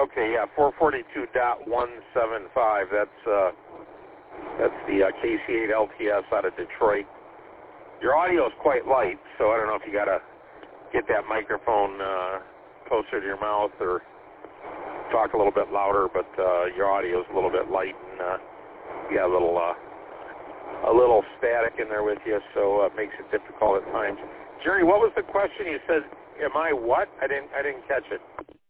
Okay, yeah, 442.175. That's the KC8 LTS out of Detroit. Your audio is quite light, so I don't know if you got to get that microphone closer to your mouth or talk a little bit louder, but your audio is a little bit light, and you got a little static in there with you, so it makes it difficult at times. Jerry, what was the question? You said, "Am I what?" I didn't catch it.